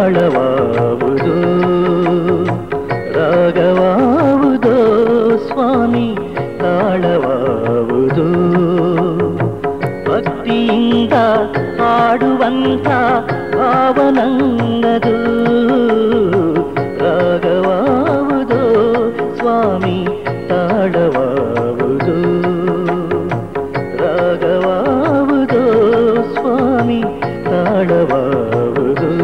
ತಾಳವಾವುದೋ ರಾಗವಾವುದೋ ಸ್ವಾಮಿ ತಾಳವಾವುದೋ ಭಕ್ತಿಯಿಂದ ಹಾಡುವಂಥ ಭಾವನಂಗದು ರಾಗವಾವುದೋ ಸ್ವಾಮಿ ತಾಳವಾವುದೋ ರಾಗವಾವುದೋ ಸ್ವಾಮಿ ತಾಳವಾವುದೋ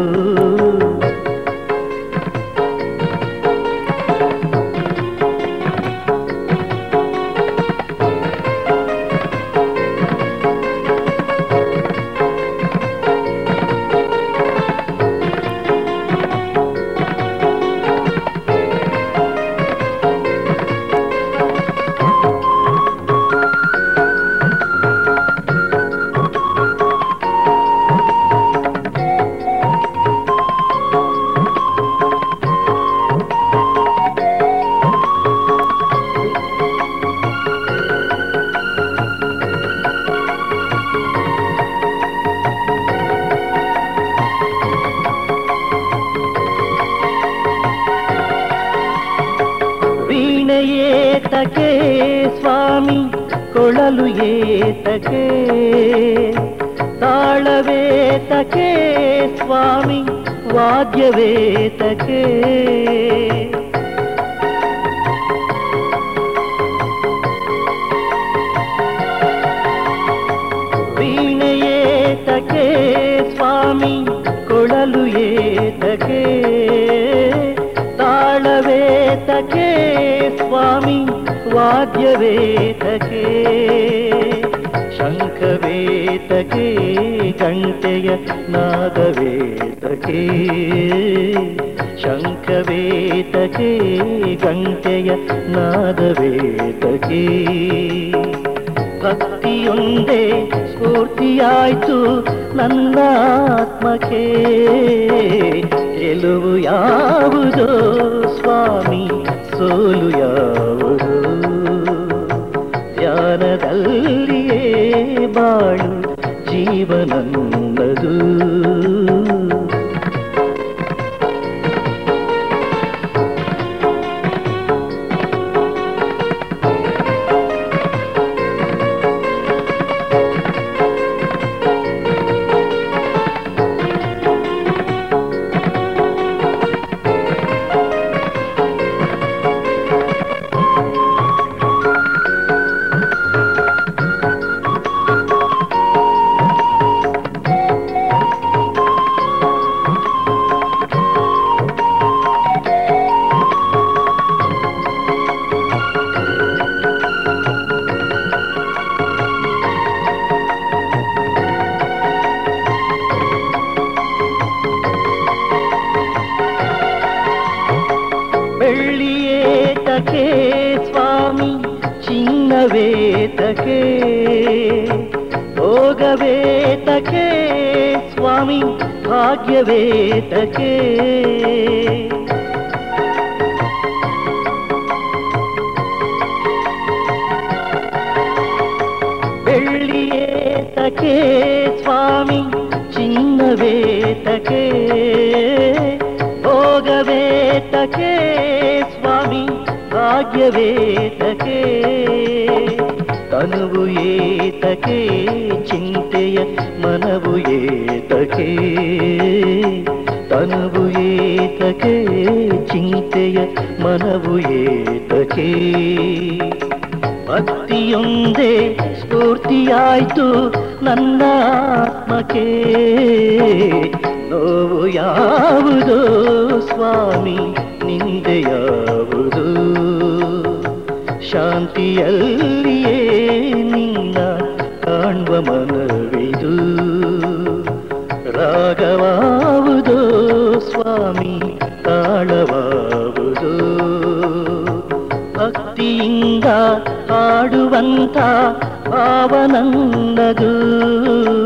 ಏತಕೆ ಸ್ವಾಮಿ ಕೊಳಲು ಏತಕೆ ತಾಳವೇತಕೆ ಸ್ವಾಮಿ ವಾದ್ಯವೇತಕೆ ವೀಣೆ ಏತಕೆ ಸ್ವಾಮಿ ಕೊಳಲು ಏತಕೆ ತಾಳವೇತಕೆ ಸ್ವಾಮಿ ವಾದ್ಯವೇತಕೆ ಶಂಖವೇತಕೆ ಗಂಟೆಯ ನಾದವೇತಕೆ ಶಂಖವೇತಕೆ ಗಂಟೆಯ ನಾದವೇತಕೆ ಭಕ್ತಿಯೊಂದೇ ಸ್ಫೂರ್ತಿಯಾಯ್ತು ನನ್ನ ಆತ್ಮಕ್ಕೆ ಗೆಲುವು ಯಾವುದೋ ಸ್ವಾಮಿ ಸೋಲು ಯಾವುದೋ ಧ್ಯಾನದಲ್ಲಿಯೇ ಬಾಳು ಜೀವನನ್ನದು ಬೆಳ್ಳಿಯೇತಕೆ ಸ್ವಾಮಿ ಚಿನ್ನವೇತಕೆ ಭೋಗವೇತಕೆ ಸ್ವಾಮಿ ಭಾಗ್ಯವೇತಕೆ ಬೆಳ್ಳಿಯೇತಕೆ ಸ್ವಾಮಿ ಚಿನ್ನವೇತಕೆ ಭೋಗವೇತಕೆ ಸ್ವಾಮಿ ಭಾಗ್ಯವೇತಕೆ ತನುವು ಏತಕೆ ಚಿಂತೆಯ ಮನವು ಏತಕೆ ತನುವು ಏತಕೆ ಚಿಂತೆಯ ಮನವು ಏತಕೆ ಭಕ್ತಿಯೊಂದೇ ಸ್ಫೂರ್ತಿಯಾಯ್ತು ನನ್ನ ಆತ್ಮಕ್ಕೆ ನೋವು ಯಾವುದೋ ಸ್ವಾಮಿ ನಿಂದೆ ಯಾವುದೋ ಶಾಂತಿಯಲ್ಲಿಯೇ ನಿನ್ನ ಕಾಣುವ ಮನವಿದು ರಾಗವಾವುದೋ ಸ್ವಾಮಿ ತಾಳವಾವುದೋ ಭಕ್ತಿಯಿಂದ ಹಾಡುವಂಥ ಭಾವನನ್ನದು